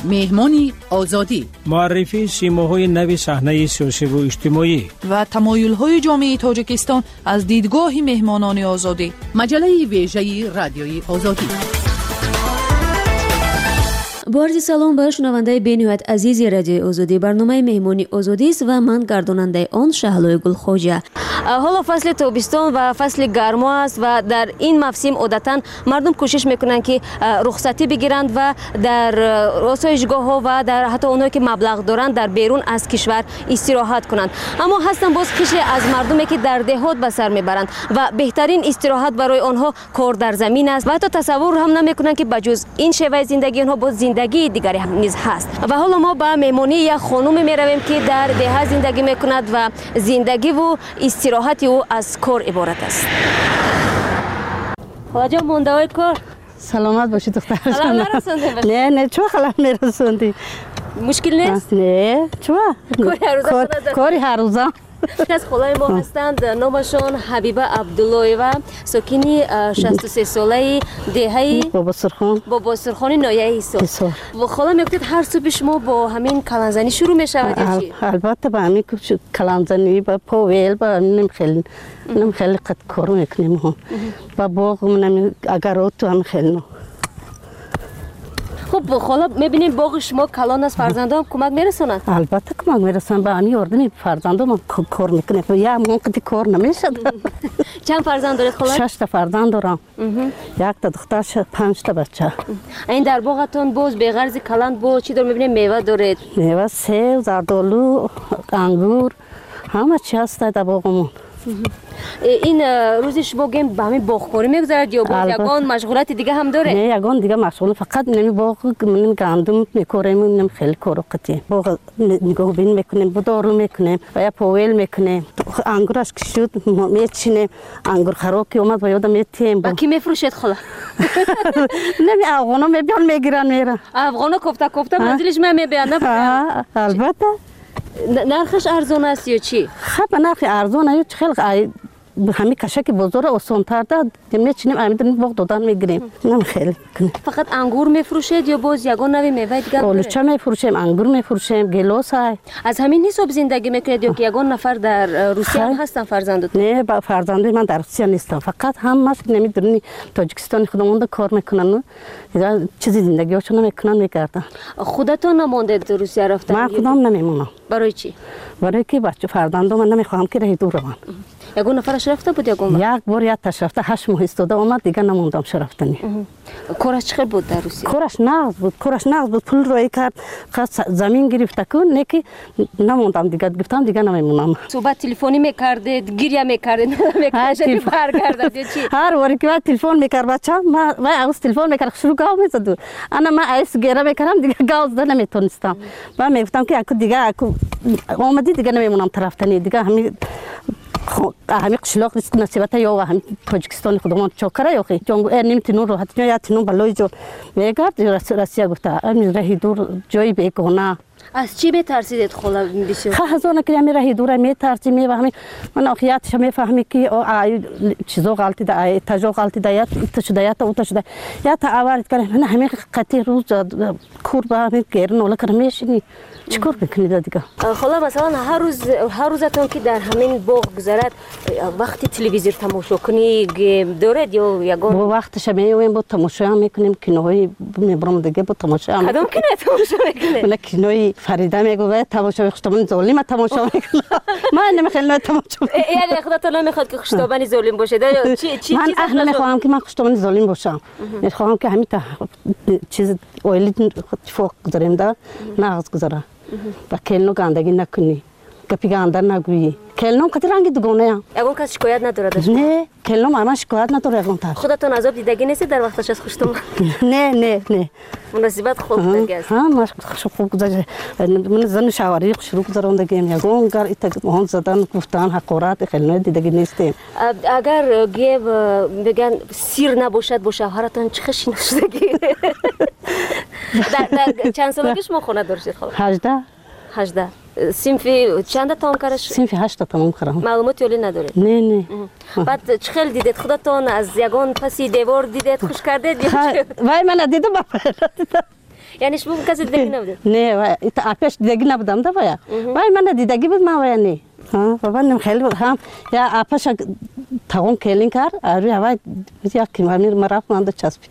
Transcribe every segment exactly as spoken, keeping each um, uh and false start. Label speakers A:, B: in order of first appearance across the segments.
A: مهمانی آزادی،
B: معرفی سیماهای نوی صحنه سیاسی و اجتماعی
C: و تمایل‌های جامعه تاجیکستان از دیدگاه مهمانان آزادی.
A: مجله ویژه رادیوی آزادی.
D: با عرض سلام به شنونده بین‌نهایت عزیز رادیوی آزادی. برنامه مهمانی آزادی است و من گرداننده آن شهلای گلخوجه. حالا فصل تابستان و فصل گرما است و در این موسم عادتاً مردم کوشش میکنند که رخصتی بگیرند و در آسایشگاه‌ها و در حتی اونایی که مبلغ دارند در بیرون از کشور استراحت کنند. اما هستن باز قشری از مردمی که در دهات به سر میبرند و بهترین استراحت برای آنها کار در زمین است و حتی تصور هم نمیکنند که بجز این شیوه زندگی آنها باز زندگی دیگری هم نیز هست. و حالا ما به مهمانی یک خانم میرویم که در ده زندگی میکند و زندگی و استراحت او از کار عبارت است. خواجه مونده‌های کار.
E: سلامت باشی دختر جان.
D: خلال نرسوندی؟
E: نه نه چه خلال میرسوندی؟
D: مشکل نیست؟
E: نه چه؟
D: کاری هر روزه
E: کاری هر روزه.
D: از خلای ما هستند، نامشان حبیبه عبداللهیوه، ساکنی شصت و سه ساله دهه
E: بابا سرخان
D: بابا سرخان نایه ایسا. و خاله میگفتید هر صبح شما با همین کلانزنی شروع میشود یا چی؟
E: البته با همین کلانزنی با پاویل با نم خیلی نم خیلی قد کار میکنیم هم با باغ منم اگر تو هم خیلی نه.
D: خب خاله میبینیم باغ شما کلان از فرزندان کمک میرسونند؟
E: البته کمک میرسن با همین اردنی فرزندان کار میکنه یا من قدی کار نمیشد.
D: چند فرزند دارید خاله؟
E: شش تا فرزند دارم. یک تا دختر پنج تا بچه. این
D: در باغتون باز به غرض کلان با چی دور میبینیم میوه دارید؟
E: میوه سیب، زردآلو، انگور همه چی هست در باغمون.
D: این روزی شما گیم به همین باغکاری میگذارد یا باز یگان مشغولیت دیگه هم داره؟
E: نه یگان دیگه مشغول فقط نمی باغ من گندم میکاریم نمی خیلی کارو قطعی باغ نگاه بین میکنیم بدارو میکنیم و یا پاویل میکنیم انگورش که شد میچینیم انگور خراب که اومد و یادم میتیم
D: با کی میفروشید خلا؟
E: نمی افغانا میبیان میگیرن میرن
D: افغانا کوفته کوفته منزلش من میبیان
E: البته
D: نرخش ارزان است یا چی؟
E: خب نرخ ارزان است خیلی همین کشک بزرگ آسان تر داد میچینیم همین باغ دادن میگیریم نم خیلی
D: فقط انگور میفروشید یا باز یگان نوی میوه دیگه؟
E: آلوچه میفروشیم انگور میفروشیم گیلاس های
D: از همین حساب زندگی میکنید یا که یگان نفر در روسیه هم هستن فرزندت؟
E: نه با فرزندای من در روسیه نیستم فقط همش نمیدونی تاجیکستان خودمون کار میکنن چیزی زندگیشون نمیکنن میگردن.
D: خودتون نموندید روسیه رفتن؟
E: من خودم نمیمونم.
D: برای چی؟
E: برای که بچه فرزندام من نمیخوام که راه دور روم.
D: یگان نفرش رفته بود یگان؟
E: یک بار یک تاش رفته هشت ماه استاده اومد دیگه نموندم شرفتنی.
D: کارش چقدر بود در روسیه؟
E: کارش نقد بود کارش نقد بود پول روی کرد خواست زمین گرفته کن نکی نموندم دیگه گفتم دیگه نمیمونم.
D: صحبت تلفنی میکردید گریه میکردید نمیکردید برگردید چی؟
E: هر وقتی که تلفن میکرد بچه من من از تلفن میکرد شروع گاو میزد انا من ایس گیره میکردم دیگه گاو زد نمیتونستم من میگفتم که اكو دیگه اكو اومدی دیگه نمیمونم طرفتنی دیگه همین همین قشلاق نیست نصیبت یا همین تاجیکستان خودمون چاکره یا خی جنگو نمیتونن راحت یا تنون بالای جو میگرد راسیا گفته امروز راهی دور جایی بیگانه.
D: از چی بترسیدید خلا بسیار؟
E: خب از اون که می راهی دور میترسیم میفهمی من آخیاتش میفهمی که چیزا غلطی ده تجا غلطی ده یا تشده یا تو تشده یا تا آورد کنه من همین قطعی روز کور با همین گرن ولی کنه میشینی چیکار بکنید دیگه؟
D: خلا مثلا هر روز هر روزتون که در همین باغ گذرد وقتی تلویزیون تماشا کنی دارید یا یگان؟
E: با وقتش میویم با تماشا میکنیم کینوهای میبرم دیگه با تماشا
D: کدوم کینه تماشا میکنه؟
E: من کینوی فریده میگه تماشا خشتابانی ظالم تماشا میکنه من نمیخوام تماشا
D: یعنی خودتون نمیخواد که خشتابانی ظالم باشه چی چی
E: من اهل نمیخوام که من خشتابانی ظالم باشم میخوام که همین چیز اولی فوق گذاریم ده ناز گذاره و کلنو گندگی نکنی گپی گنده نگویی کلنو کتی رنگی دوگانه ام
D: یگان کس شکایت نداره داشت؟
E: نه کلنو من شکایت نداره یگان تر
D: خودتون عذاب دیدگی نیستید در وقتش از خوشتون؟
E: نه نه نه
D: مناسبت خوب دیگه است
E: ها من خوب گذاشته من زن شواری شروع کردم دیگه یگان گر ایت مهان زدن گفتن حقارت خیلی دیدگی نیستیم.
D: اگر گیو بگن سیر نباشد با شوهرتون چه خشی نشدگی؟ در چند سالگی شما خونه داشتید خاله؟
E: هجده.
D: هجده. صنفی چند تام کارش؟
E: صنفی هشت تمام کردم.
D: معلوماتی ولی ندارید؟
E: نه نه.
D: بعد چه خیلی دیدید خودتون از یگان پسی دیوار دیدید خوش کردید یا چه؟
E: وای من دیدم بابا.
D: یعنی شما کسی دیدگی نبودید؟
E: نه و آپش دیدگی نبودم ده بایا وای من دیدگی بود ما وای نه ها بابا نم خیلی هم یا آپش تاون کلین کار آری هوا یا کی مامیر مرا فهمید چسبید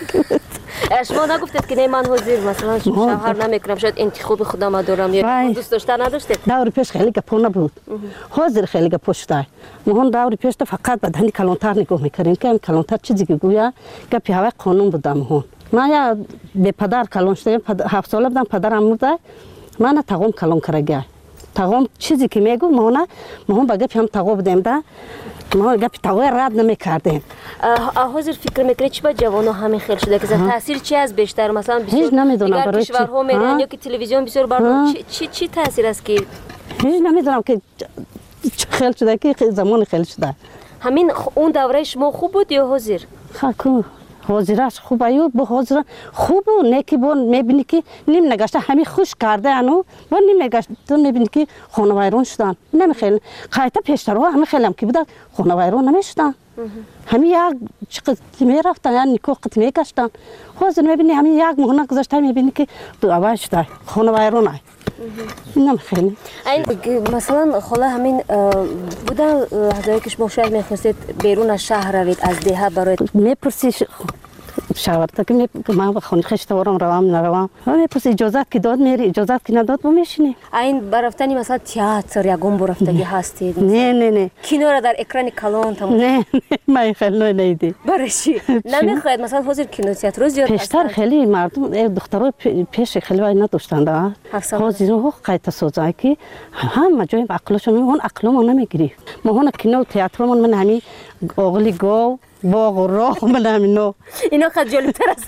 D: شما نگفتید که نه من حاضر مثلا شوهر نمیکنم شاید انتخاب خودم دارم یا دوست داشتن نداشتید؟
E: داوری پیش خیلی گپ نبود حاضر خیلی گپ پشتای مهون داوری پیش فقط بدنی کلانتر نگاه میکردیم که کلانتر چیزی که گویا گپی هوا قانون بودم مهون ما یا به پدر کلان شدم هفت ساله بودم پدرم مرده من تاقوم کلان کرده تاقوم چیزی که میگو مهونه مهون با گپی هم تاقو بودیم ده ما گپی تاقوی رد نمیکردیم
D: حاضر فکر میکنید چی با جوانو همین خیلی شده که تاثیر چی از بیشتر مثلا
E: هیچ نمیدونم
D: برای کشورها میرن یا که تلویزیون بسیار بردم چی چی تاثیر است که
E: هیچ نمیدونم که خیلی شده که زمان خیلی شده
D: همین اون دوره شما خوب بود یا حاضر
E: خاکو حاضرش خوب ایو با حاضر خوب و نکی بون میبینی که نیم نگشته همین خوش کرده انو و نیم نگشته تو میبینی که خانه ویران شدن نمیخیل خیلی پیشتر ها همین خیلی هم که بوده خانه ویران نمیشدن همین یک چقدر میرفتن یا نیکو قد میگشتن حاضر میبینی همین یک مهنه گذاشته میبینی که دو اول شده خانه ویران های اینم خیلی
D: این مثلا خاله همین بودن لحظه‌ای که شما شاید میخواستید بیرون از شهر روید از دهه برای
E: میپرسی شاورتا که من خونه خشت ورم روام نروام میپرسی اجازت که داد میری اجازت که نداد و میشینی
D: این برفتنی مثلا تئاتر یا گم برفتگی هستید
E: نه نه نه
D: کینو را در اکران کلان تمام
E: نه من خیلی نیدی
D: برای چی نمیخواید مثلا حاضر کینو تئاتر زیاد
E: پیشتر خیلی مردم دخترها پیش خیلی وای نداشتند حاضر رو قایت سوزای که هم جای عقلشون اون عقلمون نمیگیری ما هون کینو تئاترمون من همین اوغلی گو باغ و راه من همینو
D: اینا خیلی جالب‌تر است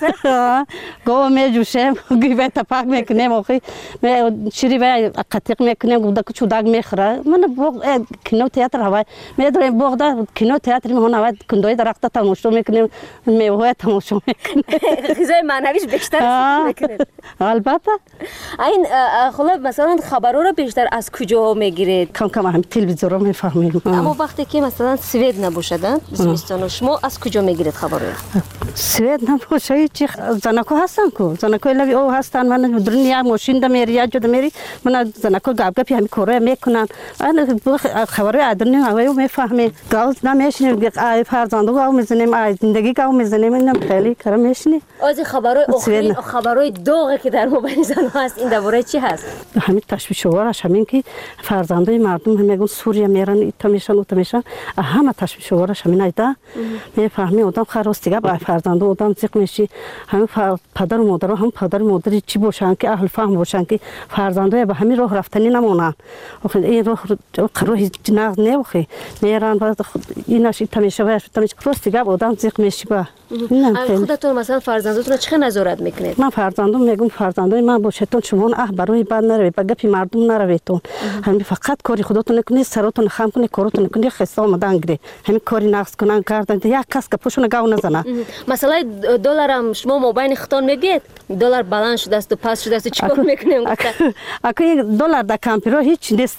E: گو میجوشم گیبه تپاک میکنیم آخی شیری و قطیق میکنیم گودا که چوداگ میخوره من باغ کینو تئاتر هوای میداریم باغ دا کینو تئاتر میهون هوای کندوی درخت تماشا میکنیم میوه تماشا میکنیم
D: غذای معنویش بیشتر میکنیم
E: البته
D: این خلا مثلا خبرها رو بیشتر از کجا میگیرید
E: کم کم هم تلویزیون رو میفهمیم
D: اما وقتی که مثلا سوئد نباشد زمستان شما از کجا میگیرید خبر رو؟
E: سوئد نباشه چی زنکو هستن کو زنکو لوی او هستن من دنیا ماشین دم میری یا جد میری من زنکو گاب گپی همین کاره میکنن من خبر ادرنی هوای میفهمه گاز نمیشنیم ای فرزندو گاو میزنیم ای زندگی گاو میزنیم اینم خیلی کار میشنی
D: از خبرای آخرین خبرای داغی که در موبایل زن هست این درباره چی هست
E: همین تشویش وارش همین که فرزندای مردم میگن سوریه میرن ایتا میشن اوتا میشن همه تشویش وارش همین ایدا میفهمی آدم خراستی با فرزندو آدم زیق میشی هم پدر و مادر هم پدر و مادری چی باشن که اهل فهم باشن که فرزندای به همین راه رفتنی نمونن آخه این راه قروه جناز نه آخه میرن بعد ایناش ایتا میشه و تمیش خراستی با آدم زیق میشی با
D: خودتون مثلا فرزندتون چه نظارت میکنید
E: من فرزندم میگم فرزندای من باشتون شما اه برای بعد نروید با گپی مردم نرویدتون همین فقط کاری خودتون نکنید سرتون خام کنید کارتون نکنید خسته آمدن گیری همین کاری نقص کنن کردن یک کس که پوشون گاو نزنه
D: مثلا دلار هم شما موبایل خطان میگید دلار بالانس شده است و پاس شده است چیکار میکنیم
E: اگه یک دلار در کامپیوتر هیچ نیست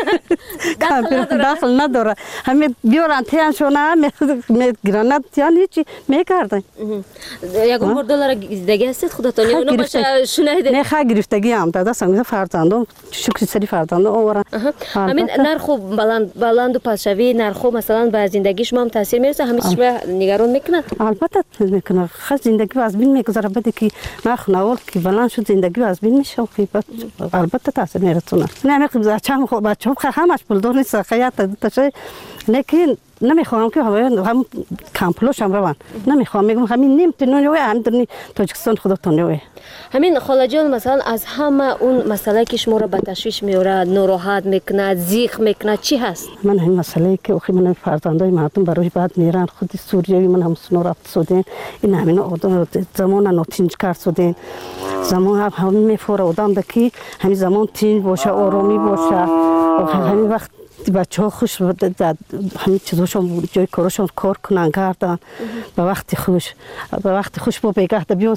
E: کامپیوتر داخل نداره همین بیارن تیان شونه میگیرن تیان هیچی میکردن
D: یکم بار دلار دیگه هستید خودتون یا اونو باشه شنیده
E: نه خا گرفتگی هم داده سنگ فرزندم شکر سری فرزندم اورا
D: همین نرخو بلند بلند و پاسشوی نرخو مثلا به زندگی شما هم تاثیر میرسه همین شما نگران میکنه
E: البته میکنه خاص زندگی از بین میگذره بده که نرخ نوال که بلند شد زندگی از بین میشه البته تاثیر میرسونه نه میگم بچه‌م خب بچه‌م همش پول دور نیست خیاط تشه لیکن نمیخوام که هم کامپلوش هم روان نمیخوام میگم همین نیم تنونی و هم درنی تاجیکستان خودتون نوی
D: همین خاله جان مثلا از همه اون مسئله که شما رو به تشویش میاره ناراحت میکنه زیق میکنه چی هست
E: من همین مسئله که اخی من فرزندای مردم برای بعد میرن خود سوریه من هم سنو رفت سودین این همین آدم زمان نوتینج کرد سودین زمان هم همین میفوره آدم دکی همین زمان تین باشه آرامی باشه همین وقت بچه ها خوش همین چیزاشون جای کارشون کار کنن کردن به وقت خوش به وقت خوش با بگه بیاس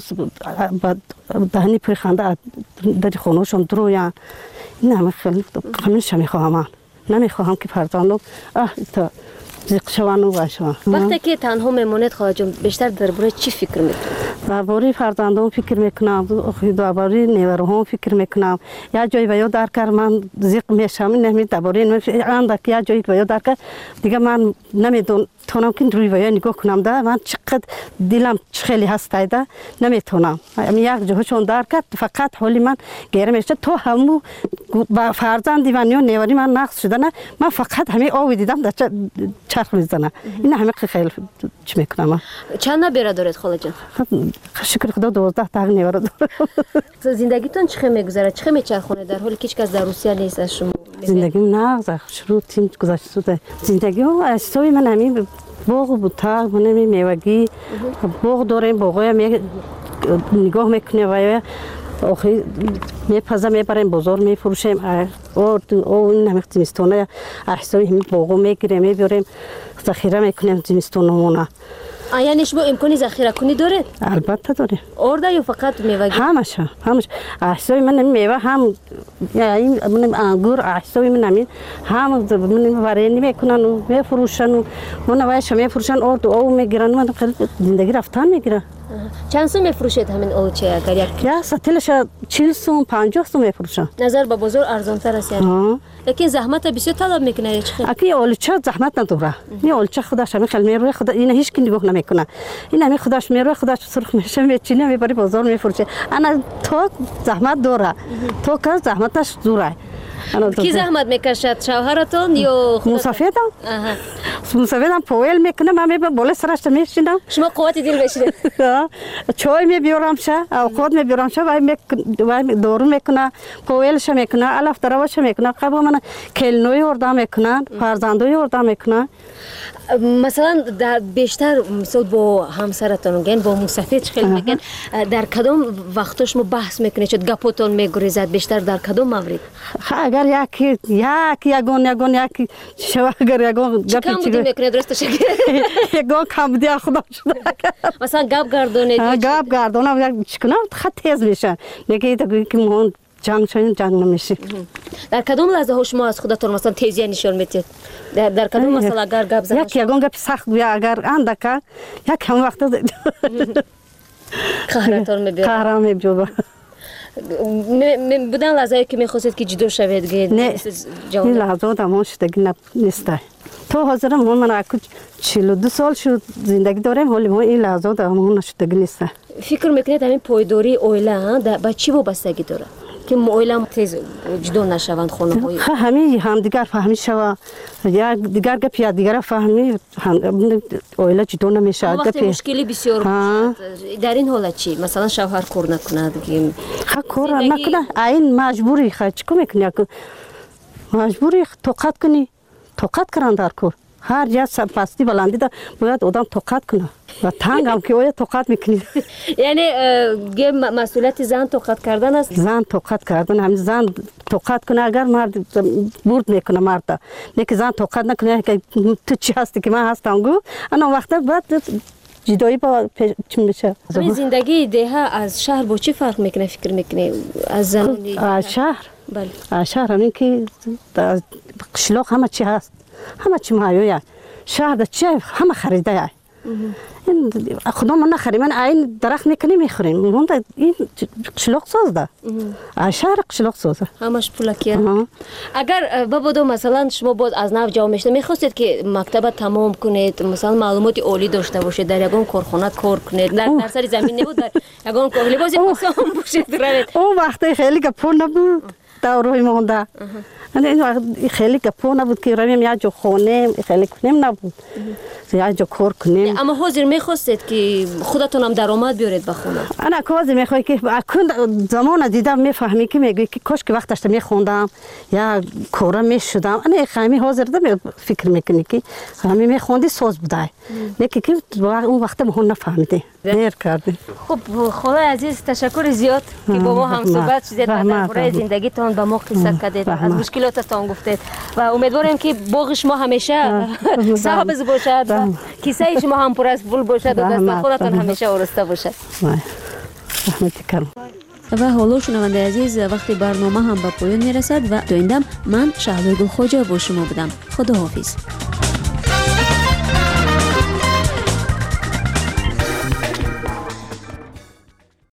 E: دهنی پرخنده در خونهشون درویان این همه خیلی همیشه میخواهم نمیخواهم که فرزندم اه تا زیق شوان و باشم
D: وقتی که تنها میمونید خواهد جان بیشتر درباره چی فکر میکنید
E: درباره فرزندان فکر میکنم، درباره نیوروهام فکر میکنم. یا جایی و یا در کار من زیق میشم، نمید درباره اندک یا جایی و یا در کار دیگه من نمیدونم تونم که روی ویا نگاه کنم ده من چقدر دلم خیلی هسته ده نمیتونم. یک جهشون در کرد فقط حالی من گیره میشه تو همو فرزند دیوانی و نیوری من نقص شده نه من فقط همین آوی دیدم در چرخ میزنه. این همه خیلی چی میکنم.
D: چند نبیره دارید خاله جان؟
E: شکر خدا دوازده تا نیوره داره.
D: زندگیتون چه میگذره؟ چه میچرخونه در حالی که هیچ کس در روسیه نیست از شما؟
E: زندگی نه شروع تیم گذشته شده. زندگی و اسوی من همین باغ بود تا من میوگی باغ داریم باغای می نگاه میکنه و آخری میپزه میبریم بازار میفروشیم اور او این همه زمستونه احسای همین باغو میگیریم میبریم ذخیره میکنیم زمستونمونه.
D: آیا نشبو امکانی ذخیره کنی داره؟
E: البته داره.
D: آرده یا فقط میوه؟
E: همشه همش. احسای من میوه هم این من انگور احسای من همین هم من وارینی میکنن و میفروشن و من وایش میفروشن اور او میگیرن من خیلی زندگی رفتن میگیره.
D: چند سو میفروشید همین اولچه اگر یک؟
E: یا ستلش چهل سو پنجاه سو میفروشن.
D: نظر به بازار ارزان تر است یعنی. لیکن زحمت بسیار طلب میکنه چه خیلی.
E: اکی اولچه زحمت نداره. این اولچه خودش همین خیلی میروه خدا این هیچ کی نگاه نمیکنه. این همین خودش میروه خودش سرخ میشه میچینه میبری بازار میفروشه. انا تو زحمت داره. تو که زحمتش دوره.
D: کی زحمت میکشد شوهرتون یا
E: مسافرم؟ مسافرم پویل میکنه من میبرم بالا سرش میشینم.
D: شما قوت دل بشید.
E: چای میبیارم شه، اوقات میبیارم شه و می دورو میکنه، پویلش میکنه، الاف دروش میکنه. قبل من کلنوی وردا میکنن، فرزندوی وردا میکنن.
D: مثلا در بیشتر مثلا با همسرتون میگن با مسافر خیلی میگن در کدام وقتش ما بحث میکنید چه گپاتون میگریزد بیشتر در کدام مورد؟
E: اگر یکی یکی یگون یگون یکی شو اگر یگون
D: گپ کم بودی میکنه درست شکل
E: یگون کم بودی خدا شده
D: مثلا گپ گردونه
E: گپ گردونه چیکار خط تیز میشن نگی تو که مون جنگ شدن جنگ نمیشه.
D: در کدام لحظه ها شما از خودتون مثلا تیزی نشون میدید؟ در در کدام مثلا اگر گپ زدن
E: یک یگون گپ سخت بیا اگر اندکا یک هم وقت
D: قهرتون میبینه
E: قهرم میبینه
D: بودن لحظه که میخواستید که جدا شوید گید
E: نه این لحظه دامون شدگی نیسته تو حاضر من من اکو چهل و دو سال شد زندگی دارم ولی ما این لحظه دامون شدگی نیسته.
D: فکر میکنید همین پایداری اویله با چی وابستگی داره که اویله تیز جدا نشوند خونه های
E: همین هم دیگر فهمی شوا یا دیگر گپ یا دیگر فهمی اویله جدا نمیشه.
D: وقتی مشکلی بسیار در این حالت چی مثلا شوهر کار نکند که
E: خا کار نکنه این مجبوری خا چیکار میکنی مجبوری طاقت کنی طاقت کردن در کار هر جا پستی بلندی دا باید آدم طاقت کنه و تنگ هم که آیا طاقت میکنی
D: یعنی مسئولیت زن طاقت کردن است
E: زن طاقت کردن همین زن طاقت کنه اگر مرد برد میکنه مرد لیکن زن طاقت نکنه که تو چی هستی که من هستم گو انا وقتا بعد جدایی با چی میشه.
D: همین زندگی ده از شهر با چی فرق میکنه فکر میکنی از زنانی
E: از شهر
D: بله
E: از شهر همین که قشلاق همه چی هست همه چی مایویه شهر ده چی همه خریده این خدا من نخریم من این درخت میکنی میخوریم من این قشلاق ساز ده از شهر قشلاق سازه
D: همش پولکیه. اگر بابا مثلا شما باز از نو جا میشته میخواستید که مکتب تمام کنید مثلا معلومات عالی داشته باشید در یگان کارخانه کار کنید در در سر زمین نبود در یگان کار لباس پوشان باشید روید
E: اون وقتی خیلی گپو نبود دورای مونده این خیلی گپو نبود که رویم یا جو خونه خیلی کنیم نبود یا جو کار کنیم.
D: اما حاضر میخواستید که خودتون هم درآمد بیارید به خونه؟
E: انا کاز میخوای که اکن زمان دیدم میفهمی که میگی که کاش که وقتش میخوندم یا کارم میشدم انا خیلی حاضر دم فکر میکنی که همین میخوندی ساز بوده لیکن که اون وقت ما نفهمیدی دیر کردی.
D: خب خاله عزیز تشکر زیاد که با ما هم صحبت شدید درباره زندگیتون با ما قصه کردید از مشکلاتتون گفتید و امیدوارم که باغ شما همیشه سبز باشد و کیسه شما هم پر از پول باشد و دست خودتون همیشه آراسته باشد. و حالا شنونده عزیز وقتی برنامه هم به پایان میرسد و تا این دم من شهلا گل خوجا با شما بودم. خداحافظ.